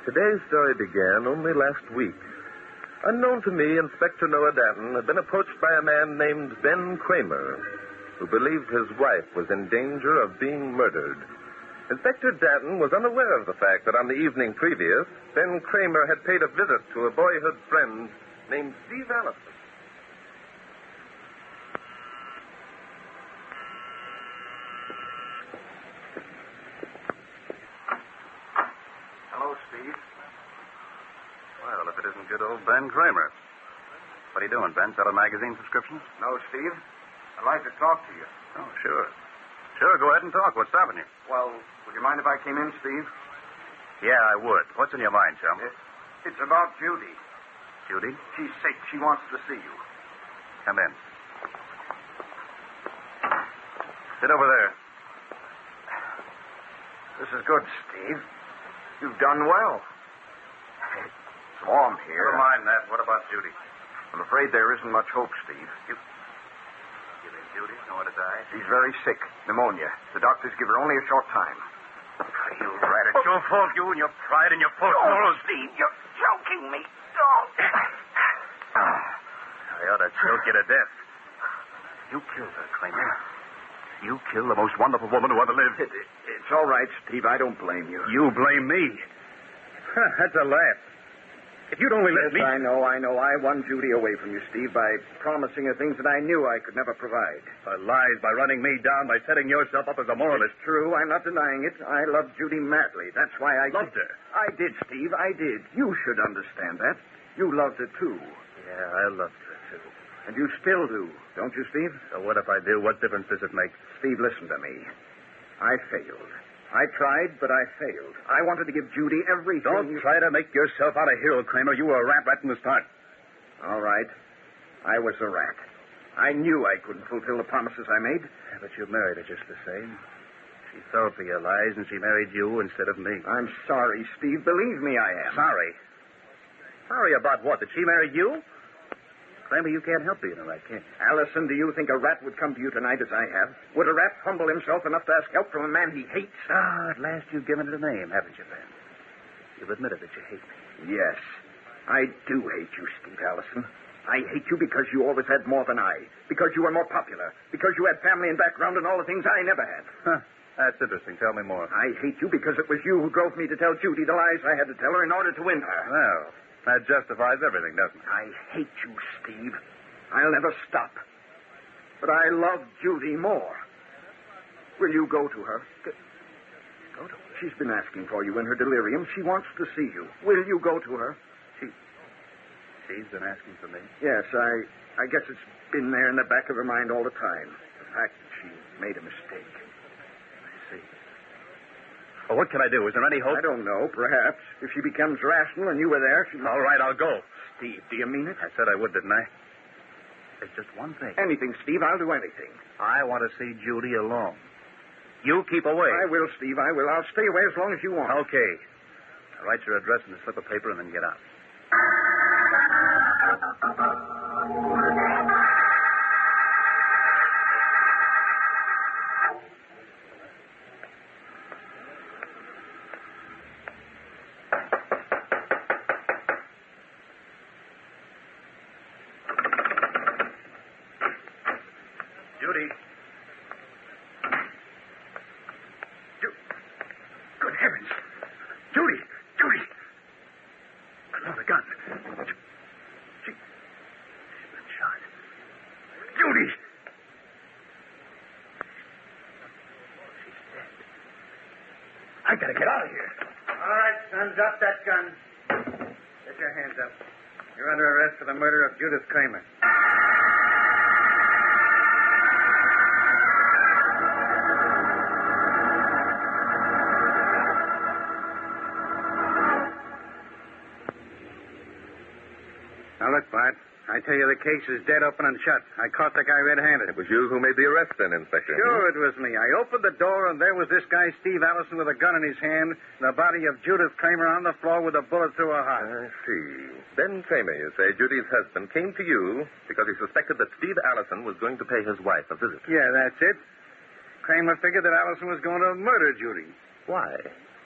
Today's story began only last week. Unknown to me, Inspector Noah Danton had been approached by a man named Ben Kramer, who believed his wife was in danger of being murdered. Inspector Danton was unaware of the fact that on the evening previous, Ben Kramer had paid a visit to a boyhood friend named Steve Allison. Hello, Steve. Well, if it isn't good old Ben Kramer. What are you doing, Ben? Selling magazine subscriptions? No, Steve. I'd like to talk to you. Oh, sure. Sure, go ahead and talk. What's stopping you? Well, would you mind if I came in, Steve? Yeah, I would. What's in your mind, chum? It's about Judy. Judy? She's sick. She wants to see you. Come in. Sit over there. This is good, Steve. You've done well. It's warm here. Never mind that. What about Judy? I'm afraid there isn't much hope, Steve. You think Judy's going to die? She's very sick. Pneumonia. The doctors give her only a short time. You rat. It's your fault, you and your pride and your false morals. Steve, you're choking me. Don't. I ought to choke you to death. You killed her, Kramer. You killed the most wonderful woman who ever lived. It's all right, Steve. I don't blame you. You blame me. That's a laugh. If you'd only let me... I know. I won Judy away from you, Steve, by promising her things that I knew I could never provide. By lies, by running me down, by setting yourself up as a moralist. It's true. I'm not denying it. I loved Judy madly. That's why I... Loved her? I did, Steve. I did. You should understand that. You loved her, too. Yeah, I loved her, too. And you still do, don't you, Steve? So what if I do? What difference does it make? Steve, listen to me. I failed. I tried, but I failed. I wanted to give Judy everything. Don't try to make yourself out a hero, Kramer. You were a rat right from the start. All right. I was a rat. I knew I couldn't fulfill the promises I made. Yeah, but you married her just the same. She fell for your lies, and she married you instead of me. I'm sorry, Steve. Believe me, I am. Sorry? Sorry about what? Did she marry you? Kramer, you can't help being a rat, can you? Allison, do you think a rat would come to you tonight as I have? Would a rat humble himself enough to ask help from a man he hates? Ah, at last you've given it a name, haven't you, Ben? You've admitted that you hate me. Yes. I do hate you, Steve Allison. I hate you because you always had more than I. Because you were more popular. Because you had family and background and all the things I never had. Huh. That's interesting. Tell me more. I hate you because it was you who drove me to tell Judy the lies I had to tell her in order to win her. Well, that justifies everything, doesn't it? I hate you, Steve. I'll never stop. But I love Judy more. Will you go to her? Go to her? She's been asking for you in her delirium. She wants to see you. Will you go to her? She's been asking for me? Yes, I guess it's been there in the back of her mind all the time. The fact that she made a mistake. I see. Well, what can I do? Is there any hope? I don't know. Perhaps. If she becomes rational and you were there, she... All right, I'll go. Steve, do you mean it? I said I would, didn't I? There's just one thing. Anything, Steve. I'll do anything. I want to see Judy alone. You keep away. I will, Steve. I will. I'll stay away as long as you want. Okay. I'll write your address in a slip of paper and then get out. Judy. Good heavens. Judy! Judy! Another gun. She's been shot. Judy! She's dead. I gotta get out of here. All right, son, drop that gun. Get your hands up. You're under arrest for the murder of Judith Kramer. Now, look, Bart. I tell you, the case is dead open and shut. I caught the guy red-handed. It was you who made the arrest then, Inspector. Sure, it was me. I opened the door, and there was this guy, Steve Allison, with a gun in his hand, and the body of Judith Kramer on the floor with a bullet through her heart. I see. Ben Kramer, you say, Judy's husband, came to you because he suspected that Steve Allison was going to pay his wife a visit. Yeah, that's it. Kramer figured that Allison was going to murder Judy. Why?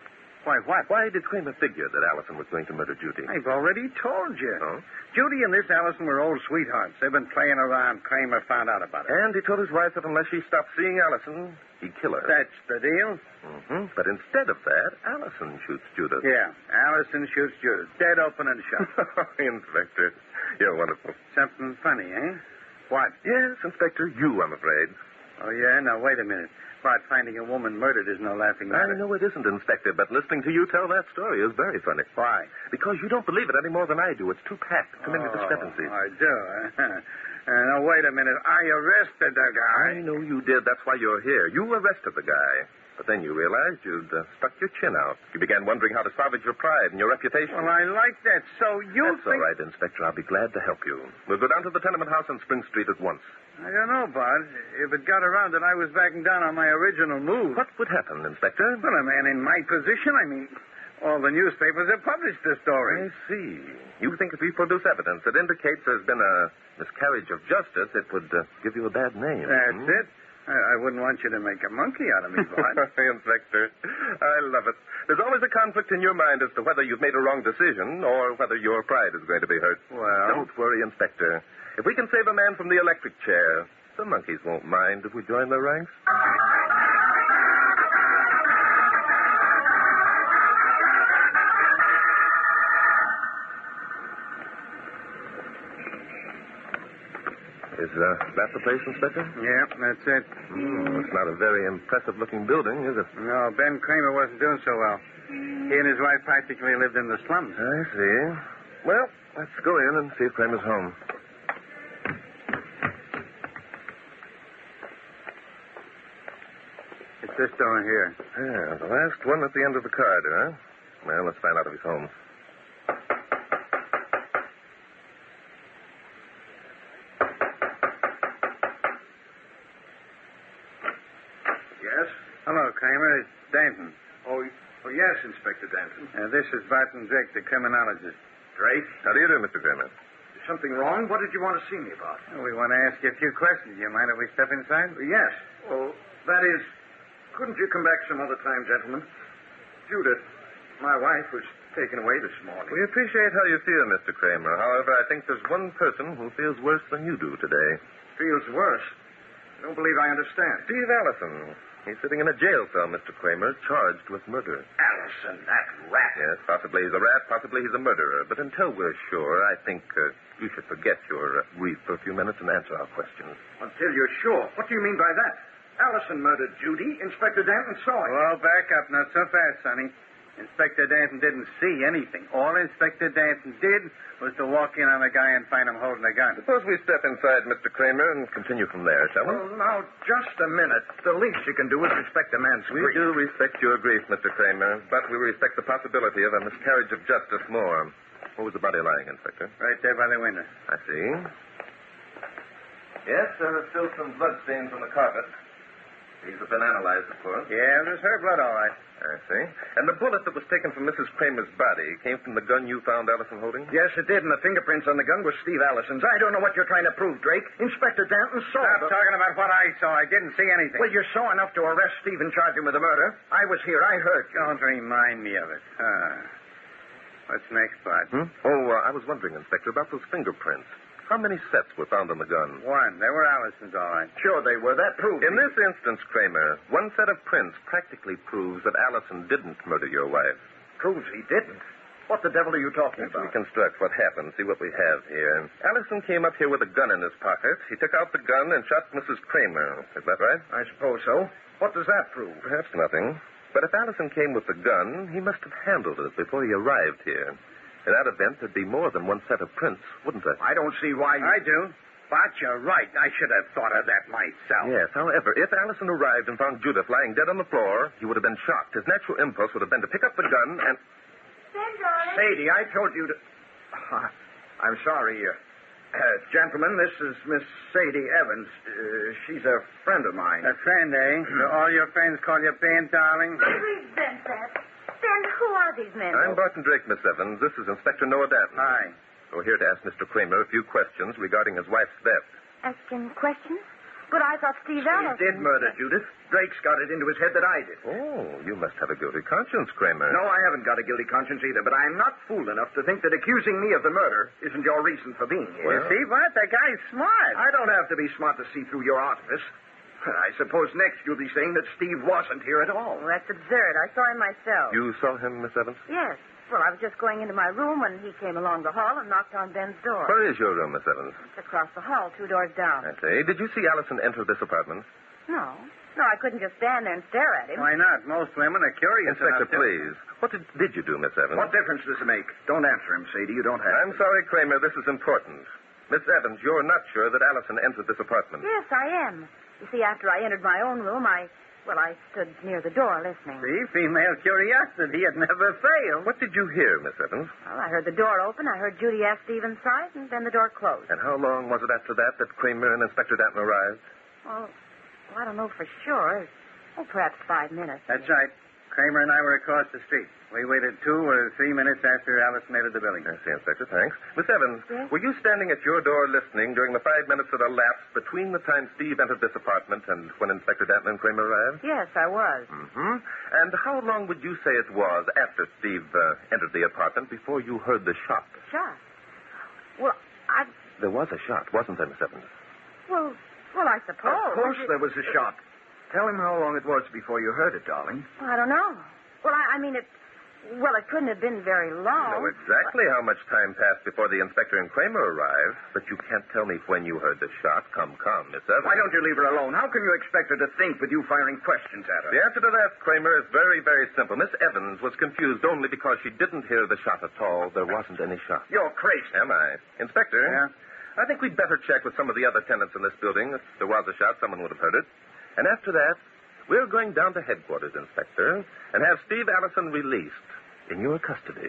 Why, what? Why did Kramer figure that Allison was going to murder Judy? I've already told you. Oh? Judy and this Allison were old sweethearts. They've been playing around. Kramer found out about it. And he told his wife that unless she stopped seeing Allison, he'd kill her. That's the deal? Mm-hmm. But instead of that, Allison shoots Judith. Yeah, Allison shoots Judith. Dead open and shut. Inspector, you're wonderful. Something funny, eh? What? Yes, Inspector, you, I'm afraid. Oh, yeah? Now, wait a minute. About finding a woman murdered is no laughing matter. I know it isn't, Inspector, but listening to you tell that story is very funny. Why? Because you don't believe it any more than I do. It's too packed. Too many discrepancies. I do. Now, wait a minute. I arrested the guy. I know you did. That's why you're here. You arrested the guy. But then you realized you'd stuck your chin out. You began wondering how to salvage your pride and your reputation. Well, I like that. So you That's think... all right, Inspector. I'll be glad to help you. We'll go down to the tenement house on Spring Street at once. I don't know, Bud. If it got around that I was backing down on my original move. What would happen, Inspector? Well, a man in my position, all the newspapers have published the story. I see. You think if we produce evidence that indicates there's been a miscarriage of justice, it would give you a bad name. That's it. I wouldn't want you to make a monkey out of me, Bud. Inspector, I love it. There's always a conflict in your mind as to whether you've made a wrong decision or whether your pride is going to be hurt. Well? Don't worry, Inspector. If we can save a man from the electric chair, the monkeys won't mind if we join their ranks. Is that the place, Inspector? Yeah, that's it. It's not a very impressive-looking building, is it? No, Ben Kramer wasn't doing so well. He and his wife practically lived in the slums. I see. Well, let's go in and see if Kramer's home. It's this door here. Yeah, the last one at the end of the corridor, huh? Well, let's find out if he's home. Yes? Hello, Kramer. It's Danton. Oh, yes, Inspector Danton. This is Barton Drake, the criminologist. Drake? How do you do, Mr. Kramer? Is something wrong? What did you want to see me about? We want to ask you a few questions. You mind if we step inside? Yes. Well, that is, couldn't you come back some other time, gentlemen? Judith, my wife, was taken away this morning. We appreciate how you feel, Mr. Kramer. However, I think there's one person who feels worse than you do today. Feels worse? I don't believe I understand. Steve Allison. He's sitting in a jail cell, Mr. Kramer, charged with murder. Allison, that rat. Yes, possibly he's a rat, possibly he's a murderer. But until we're sure, I think you should forget your grief for a few minutes and answer our questions. Until you're sure. What do you mean by that? Allison murdered Judy. Inspector Danton saw it. Well, back up. Not so fast, Sonny. Inspector Danton didn't see anything. All Inspector Danton did was to walk in on the guy and find him holding a gun. Suppose we step inside, Mr. Kramer, and continue from there, shall we? Well, now, just a minute. The least you can do is respect a man's We grief. do respect your grief, Mr. Kramer, but we respect the possibility of a miscarriage of justice more. Where was the body lying, Inspector? Right there by the window. I see. Yes, there are still some blood stains on the carpet. These have been analyzed, of course. Yeah, it was her blood, all right. I see. And the bullet that was taken from Mrs. Kramer's body came from the gun you found Allison holding? Yes, it did, and the fingerprints on the gun were Steve Allison's. I don't know what you're trying to prove, Drake. Inspector Danton saw Stop the... talking about what I saw. I didn't see anything. Well, you saw enough to arrest Steve and charge him with the murder. I was here. I heard you. Don't remind me of it. What's next, Bud? I was wondering, Inspector, about those fingerprints. How many sets were found on the gun? One. They were Allison's, all right. Sure they were. That proved In this instance, Kramer, one set of prints practically proves that Allison didn't murder your wife. proves he didn't. What the devil are you talking Let's about? reconstruct what happened, see what we have here. Allison came up here with a gun in his pocket. He took out the gun and shot Mrs. Kramer. Is that right? I suppose so. What does that prove? Perhaps nothing. But if Allison came with the gun, he must have handled it before he arrived here. In that event, there'd be more than one set of prints, wouldn't there? I don't see why you... I do. But you're right. I should have thought of that myself. Yes, however, if Allison arrived and found Judith lying dead on the floor, he would have been shocked. His natural impulse would have been to pick up the gun and... Ben, darling. Sadie, I told you to... I'm sorry. Gentlemen, this is Miss Sadie Evans. She's a friend of mine. A friend, eh? Do all your friends call you Ben, darling? I resent that. Ben, who are these men? I'm Barton Drake, Miss Evans. This is Inspector Noah Danton. Hi. We're here to ask Mr. Kramer a few questions regarding his wife's death. Asking questions? But I thought Steve Steve Allison... did murder Judith. Drake's got it into his head that I did. Oh, you must have a guilty conscience, Kramer. No, I haven't got a guilty conscience either, but I'm not fool enough to think that accusing me of the murder isn't your reason for being here. Well- See, Bart? That guy's smart. I don't have to be smart to see through your artifice. I suppose next you'll be saying that Steve wasn't here at all. Well, that's absurd. I saw him myself. You saw him, Miss Evans? Yes. Well, I was just going into my room when he came along the hall and knocked on Ben's door. Where is your room, Miss Evans? It's across the hall, 2 doors down. I say, did you see Allison enter this apartment? No. No, I couldn't just stand there and stare at him. Why not? Most women are curious Inspector, enough to... please. What did you do, Miss Evans? What difference does it make? Don't answer him, Sadie. You don't have I'm sorry, Kramer. This is important. Miss Evans, you're not sure that Allison entered this apartment. Yes, I am. You see, after I entered my own room, I stood near the door listening. See, female curiosity, it never fails. What did you hear, Miss Evans? Well, I heard the door open, I heard Judy ask Steve inside, and then the door closed. And how long was it after that Kramer and Inspector Danton arrived? Well, I don't know for sure. Oh, perhaps 5 minutes. That's right. Kramer and I were across the street. We waited 2 or 3 minutes after Allison entered the building. I see, Inspector. Thanks. Miss Evans, Yes? were you standing at your door listening during the 5 minutes that elapsed between the time Steve entered this apartment and when Inspector Danton and Kramer arrived? Yes, I was. Mm-hmm. And how long would you say it was after Steve entered the apartment before you heard the shot? Shot. Well, There was a shot, wasn't there, Miss Evans? Well, I suppose. Of course there was a shot. Tell him how long it was before you heard it, darling. Well, I don't know. Well, I mean, it couldn't have been very long. You know exactly how much time passed before the inspector and Kramer arrived, but you can't tell me when you heard the shot. Come, Miss Evans. Why don't you leave her alone? How can you expect her to think with you firing questions at her? The answer to that, Kramer, is very, very simple. Miss Evans was confused only because she didn't hear the shot at all. There wasn't any shot. You're crazy. Am I? Inspector? Yeah? I think we'd better check with some of the other tenants in this building. If there was a shot, someone would have heard it. And after that, we're going down to headquarters, Inspector, and have Steve Allison released in your custody.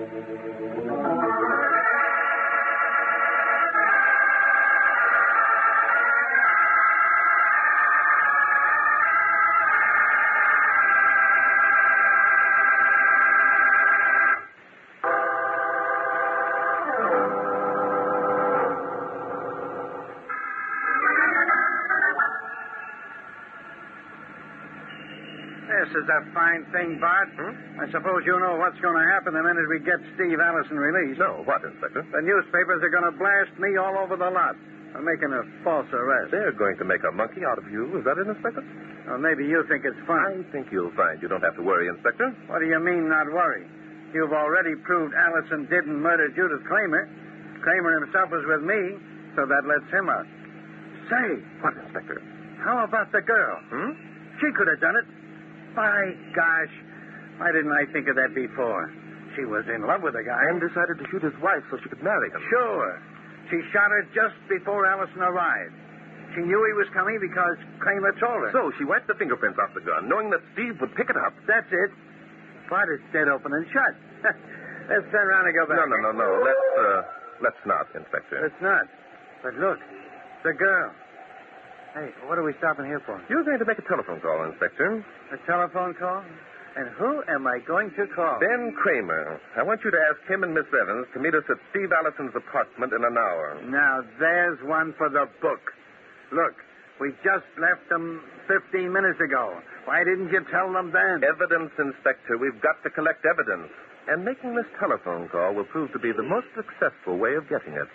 This is a fine thing, Bart. I suppose you know what's going to happen the minute we get Steve Allison released. No, what, Inspector? The newspapers are going to blast me all over the lot for making a false arrest. They're going to make a monkey out of you. Is that it, Inspector? Well, maybe you think it's I fun. think you'll find you don't have to worry, Inspector. What do you mean, not worry? You've already proved Allison didn't murder Judith Kramer. Kramer himself was with me, so that lets him out. Say, What, Inspector? how about the girl? She could have done it. By gosh, why didn't I think of that before? She was in love with the guy. And decided to shoot his wife so she could marry him. Sure. She shot her just before Allison arrived. She knew he was coming because Kramer told her. So she wiped the fingerprints off the gun, knowing that Steve would pick it up. That's it. But it's dead open and shut. Let's turn around and go back. No. Let's not, Inspector. It's not. But look, the girl. Hey, what are we stopping here for? You're going to make a telephone call, Inspector. A telephone call? And who am I going to call? Ben Kramer. I want you to ask him and Miss Evans to meet us at Steve Allison's apartment in an hour. Now, there's one for the book. Look, we just left them 15 minutes ago. Why didn't you tell them then? Evidence, Inspector. We've got to collect evidence. And making this telephone call will prove to be the most successful way of getting it.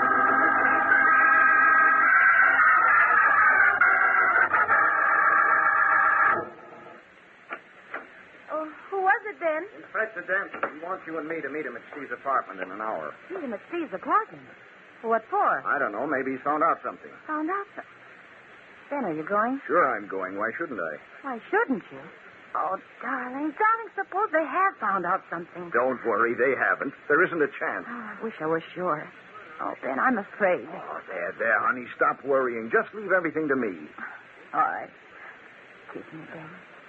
Oh, who was it, Ben? Inspector Danton, he wants you and me to meet him at Steve's apartment in an hour. Meet him at Steve's apartment. What for? I don't know. Maybe he's found out something. Found out so. Ben, are you going? Sure I'm going. Why shouldn't I? Why shouldn't you? Oh, darling, suppose they have found out something. Don't worry. They haven't. There isn't a chance. Oh, I wish I were sure. Oh, Ben, I'm afraid. Oh, there, honey. Stop worrying. Just leave everything to me. All right. Kiss me, Ben.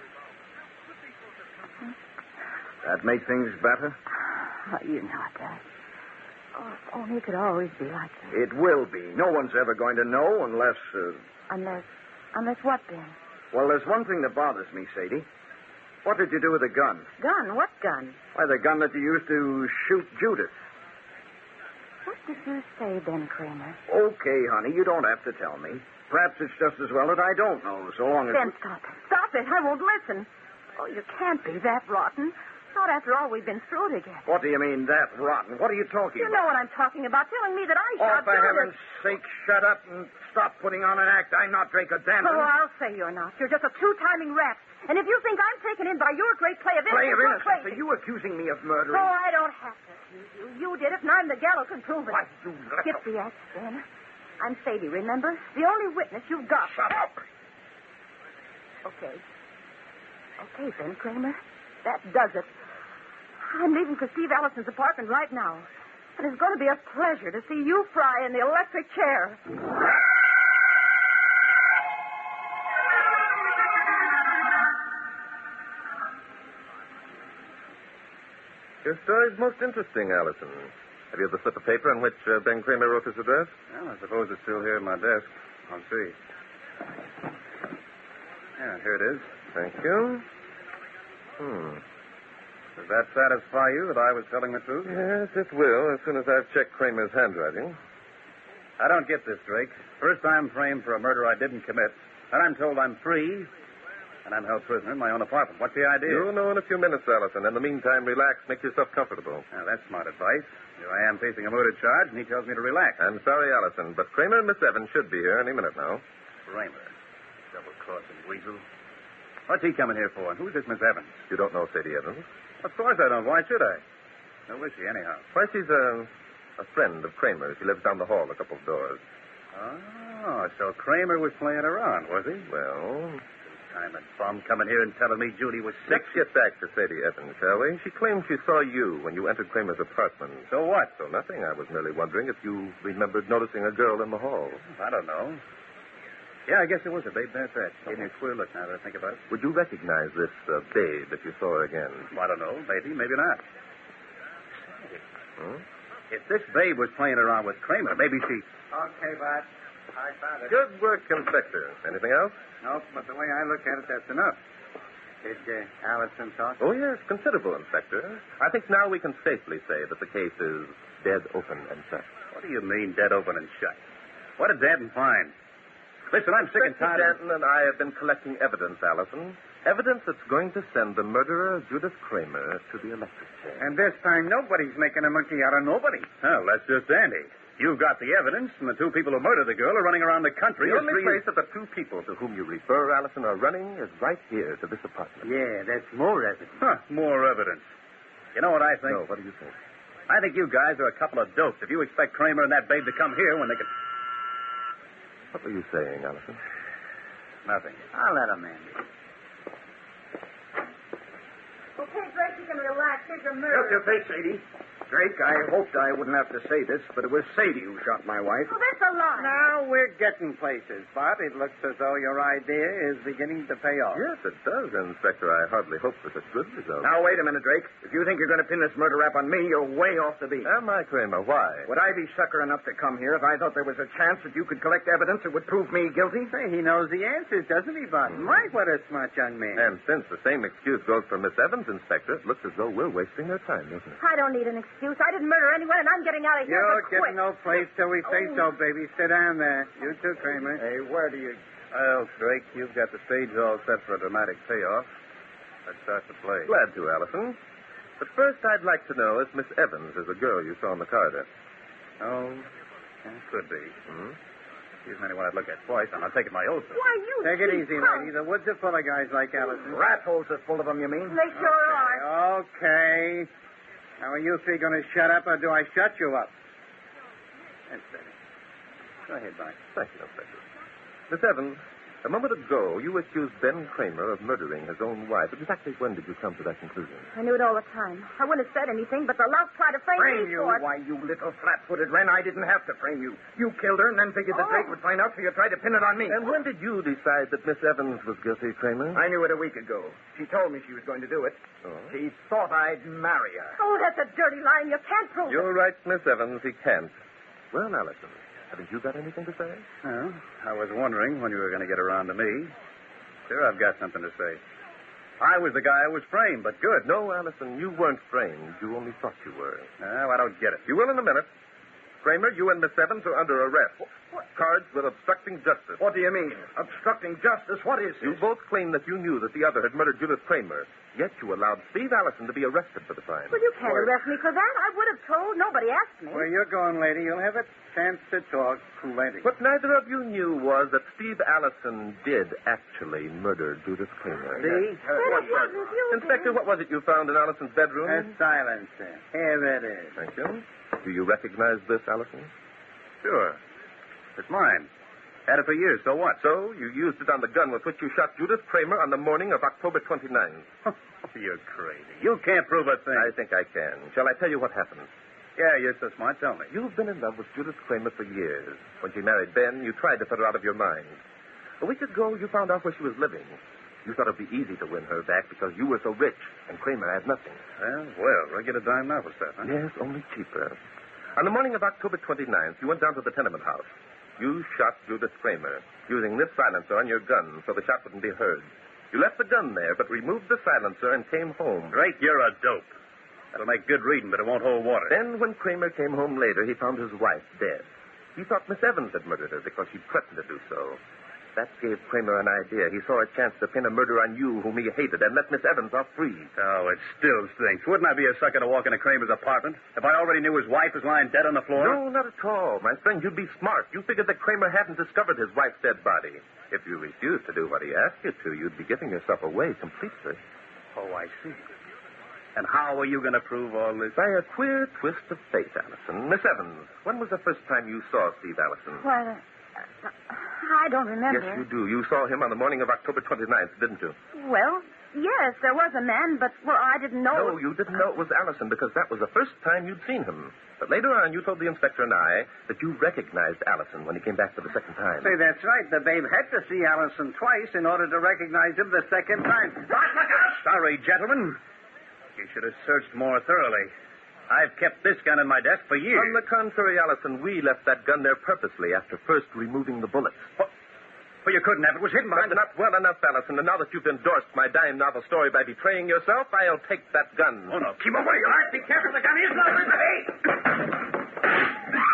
That make things better? Oh, you know it does. Oh, if only it could always be like that. It will be. No one's ever going to know unless... Unless what, Ben? Well, there's one thing that bothers me, Sadie. What did you do with the gun? Gun? What gun? Why, the gun that you used to shoot Judith. What did you say, Ben Kramer? Okay, honey, you don't have to tell me. Perhaps it's just as well that I don't know, so long as... Ben, stop it. Stop it. I won't listen. Oh, you can't be that rotten. Not after all we've been through together. What do you mean, that rotten? What are you talking You about? know what I'm talking about. Telling me that I Oh, shot for Judith. heaven's sake, shut up and stop putting on an act. I'm not Draco Danton. Oh, I'll say you're not. You're just a two-timing rat. And if you think I'm taken in by your great play of Play of innocence, innocence? you're Are you accusing me of murdering? Oh, I don't have to accuse you. You did it, and I'm the gal who can prove it. Why, you little... Skip the act, Ben. I'm Sadie, remember? The only witness you've got. Shut up. Okay. Okay, Ben Kramer. That does it. I'm leaving for Steve Allison's apartment right now. And it's going to be a pleasure to see you fry in the electric chair. Your story's most interesting, Allison. Have you the slip of paper on which Ben Kramer wrote his address? Well, I suppose it's still here in my desk. I'll see. Yeah, here it is. Thank you. Does that satisfy you that I was telling the truth? Yes, it will, as soon as I've checked Kramer's handwriting. I don't get this, Drake. First, I'm framed for a murder I didn't commit. Then I'm told I'm free, and I'm held prisoner in my own apartment. What's the idea? You'll know in a few minutes, Allison. In the meantime, relax. Make yourself comfortable. Now, that's smart advice. Here I am facing a murder charge, and he tells me to relax. I'm sorry, Allison, but Kramer and Miss Evans should be here any minute now. Kramer. Double-crossing weasel. What's he coming here for? And who's this Miss Evans? You don't know Sadie Evans? Of course I don't. Why should I? Who is she, anyhow? Why, she's a friend of Kramer's. He lives down the hall a couple of doors. Oh, so Kramer was playing around, was he? Well, Time and bum coming here and telling me Judy was sick. let's get back to Sadie Evans, shall we? She claimed she saw you when you entered Kramer's apartment. So what? So nothing. I was merely wondering if you remembered noticing a girl in the hall. I don't know. Yeah, I guess it was a babe. That's right. Gave me a queer look now that I think about it. Would you recognize this babe if you saw her again? I don't know. Maybe, maybe not. Hmm? If this babe was playing around with Kramer, maybe she... Okay, Bart. I found it. Good work, Inspector. Anything else? Nope, but the way I look at it, that's enough. Did Allison talk? Oh, yes, considerable, Inspector. I think now we can safely say that the case is dead open and shut. What do you mean, dead open and shut? What did Danton find? Listen, I'm sick and tired of... Danton and I have been collecting evidence, Allison. Evidence that's going to send the murderer, Judith Kramer, to the electric chair. And this time, nobody's making a monkey out of nobody. Oh, that's just dandy. You've got the evidence, and the two people who murdered the girl are running around the country. The only place that the two people to whom you refer, Allison, are running is right here to this apartment. Yeah, that's more evidence. Huh, more evidence. You know what I think? No, what do you think? I think you guys are a couple of dopes if you expect Kramer and that babe to come here when they can... What were you saying, Allison? Nothing. I'll let him in. Okay, Drake, you can relax. Here's your murder. Help your face, Sadie. Drake, I hoped I wouldn't have to say this, but it was Sadie who shot my wife. Oh, that's a lie. Now we're getting places, Bart. It looks as though your idea is beginning to pay off. Yes, it does, Inspector. I hardly hope for such good results. Now, wait a minute, Drake. If you think you're going to pin this murder rap on me, you're way off the beat. Am I, Kramer? Why? Would I be sucker enough to come here if I thought there was a chance that you could collect evidence that would prove me guilty? Say, he knows the answers, doesn't he, Bart? My, what a smart young man. And since the same excuse goes for Miss Evans, Inspector, it looks as though we're wasting their time, doesn't it? I don't need an excuse. I didn't murder anyone, and I'm getting out of here. You're but quick. getting no place till we say so, baby. Sit down there. You too, Kramer. Hey, where do you... Well, Drake, you've got the stage all set for a dramatic payoff. Let's start the play. Glad to, Allison. But first, I'd like to know if Miss Evans is the girl you saw in the corridor. Oh, yeah, could be. Hmm? She's anyone I'd look at twice, and I'll take it my oath. Why, you Take it cheap easy, punk. lady. The woods are full of guys like Allison. Rat holes are full of them, you mean? They sure are. Okay. Now, are you three going to shut up, or do I shut you up? That's better. Go ahead, Bart. Thank you, Inspector. Miss Evans, a moment ago, you accused Ben Kramer of murdering his own wife. Exactly when did you come to that conclusion? I knew it all the time. I wouldn't have said anything, but the louse tried to frame Frame me you? for it. Why, you little flat-footed wren, I didn't have to frame you. You killed her and then figured that Oh. Drake would find out, so you tried to pin it on me. And when did you decide that Miss Evans was guilty, Kramer? I knew it a week ago. She told me she was going to do it. Oh. She thought I'd marry her. Oh, that's a dirty lie, and you can't prove it. You're right, Miss Evans. He can't. Well, Allison, haven't you got anything to say? Well, I was wondering when you were going to get around to me. Sure, I've got something to say. I was the guy who was framed, but good. No, Allison, you weren't framed. You only thought you were. I don't get it. You will in a minute. Kramer, you and Miss Evans are under arrest. Charged with obstructing justice. What do you mean? Obstructing justice? What is You this? both claim that you knew that the other had murdered Judith Kramer, yet you allowed Steve Allison to be arrested for the crime. Well, you can't arrest me for that. I would have told. Nobody asked me. Where you're going, lady, you'll have a chance to talk plenty. What neither of you knew was that Steve Allison did actually murder Judith Kramer. See? But it wasn't you, Inspector, Dad. what was it you found in Allison's bedroom? A silencer. Here it is. Thank you. Do you recognize this, Allison? Sure. It's mine. Had it for years, so what? So, you used it on the gun with which you shot Judith Kramer on the morning of October 29th. You're crazy. You can't prove a thing. I think I can. Shall I tell you what happened? Yeah, you're so smart. Tell me. You've been in love with Judith Kramer for years. When she married Ben, you tried to put her out of your mind. A week ago, you found out where she was living. You thought it'd be easy to win her back because you were so rich and Kramer had nothing. Well, regular dime novel stuff, huh? Yes, only cheaper. On the morning of October 29th, you went down to the tenement house. You shot Judith Kramer, using this silencer on your gun so the shot wouldn't be heard. You left the gun there, but removed the silencer and came home. Drake, you're a dope. That'll make good reading, but it won't hold water. Then, when Kramer came home later, he found his wife dead. He thought Miss Evans had murdered her because she threatened to do so. That gave Kramer an idea. He saw a chance to pin a murder on you whom he hated and let Miss Evans off free. Oh, it still stinks. Wouldn't I be a sucker to walk into Kramer's apartment if I already knew his wife was lying dead on the floor? No, not at all. My friend, you'd be smart. You figured that Kramer hadn't discovered his wife's dead body. If you refused to do what he asked you to, you'd be giving yourself away completely. Oh, I see. And how are you going to prove all this? By a queer twist of fate, Allison. Miss Evans, when was the first time you saw Steve Allison? Well, I don't remember. Yes, you do. You saw him on the morning of October 29th, didn't you? Well, yes, there was a man, but, well, I didn't know. No, you didn't know it was Allison because that was the first time you'd seen him. But later on, you told the inspector and I that you recognized Allison when he came back for the second time. Say, that's right. The babe had to see Allison twice in order to recognize him the second time. Sorry, gentlemen. You should have searched more thoroughly. I've kept this gun in my desk for years. On the contrary, Allison, we left that gun there purposely after first removing the bullets. Well, you couldn't have. It was hidden behind But not well enough, Allison. And now that you've endorsed my dime novel story by betraying yourself, I'll take that gun. Oh, no. Keep away, all right? Be careful. The gun is loaded. Hey!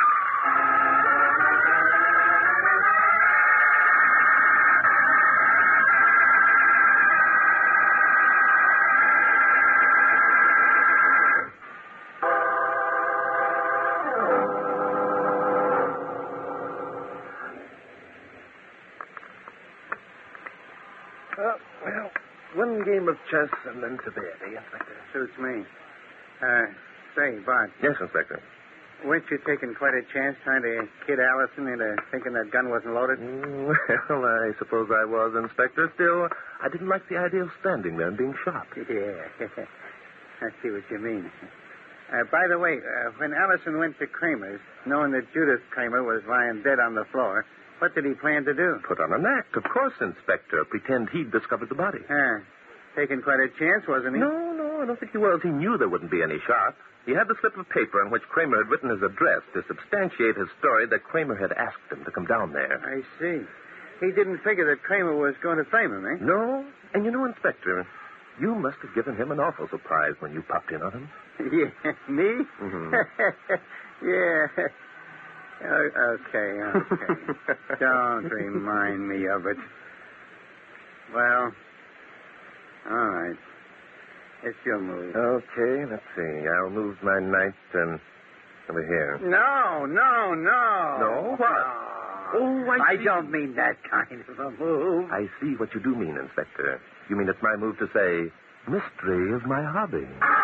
Well, one game of chess and then to bed, eh, Inspector? Suits me. Say, Bart, Yes, Inspector. weren't you taking quite a chance trying to kid Allison into thinking that gun wasn't loaded? Well, I suppose I was, Inspector. Still, I didn't like the idea of standing there and being shot. Yeah. I see what you mean. By the way, when Allison went to Kramer's, knowing that Judith Kramer was lying dead on the floor, what did he plan to do? Put on an act, of course, Inspector. Pretend he'd discovered the body. Taking quite a chance, wasn't he? No, I don't think he was. He knew there wouldn't be any shot. He had the slip of paper on which Kramer had written his address to substantiate his story that Kramer had asked him to come down there. I see. He didn't figure that Kramer was going to frame him, eh? No, and you know, Inspector, you must have given him an awful surprise when you popped in on him. Yeah, me? Mhm. Yeah. Okay. Don't remind me of it. Well, all right. It's your move. Okay, let's see. I'll move my knight over here. No. No? What? Oh, I don't mean that kind of a move. I see what you do mean, Inspector. You mean it's my move to say, mystery is my hobby.